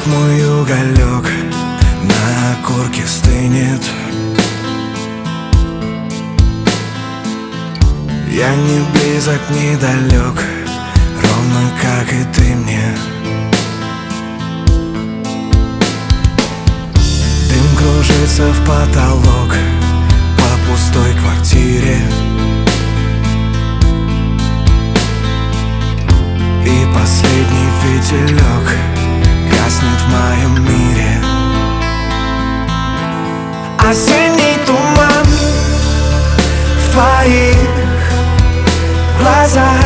Вот мой уголек на окурке стынет. Я не близок, не далек, ровно как и ты мне. Дым кружится в потолок по пустой квартире, и последний фитилек гаснет в моем мире. Осенний туман в твоих глазах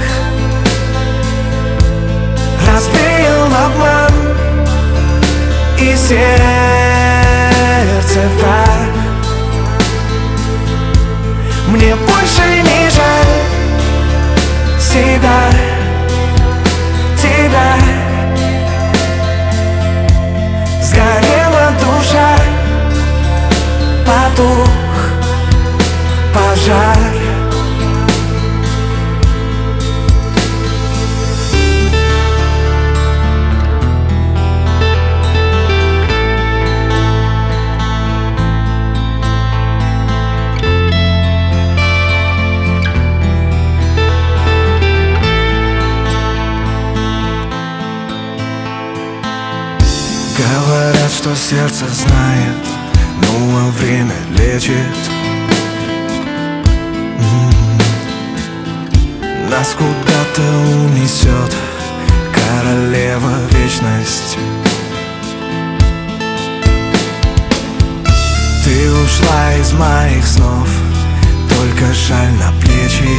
развеял обман, и сердце враг. Мне больше не жаль себя, тебя. Сгорела душа, потух пожар. Говорят, что сердце знает, ну а время лечит. Нас куда-то унесет королева вечность. Ты ушла из моих снов, только шаль на плечи.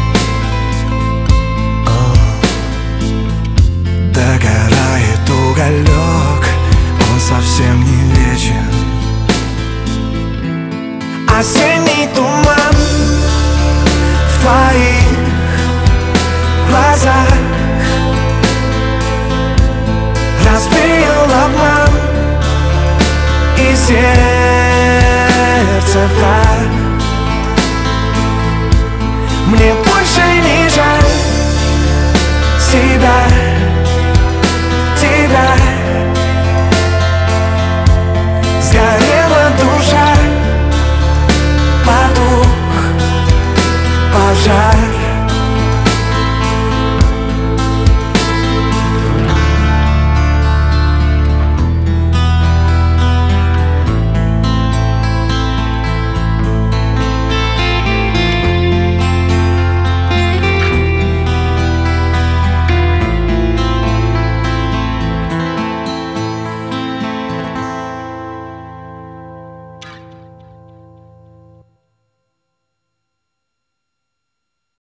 Догорает уголек, он совсем не вечен. Осенний туман в твоих глазах развеял обман, и сердце враг.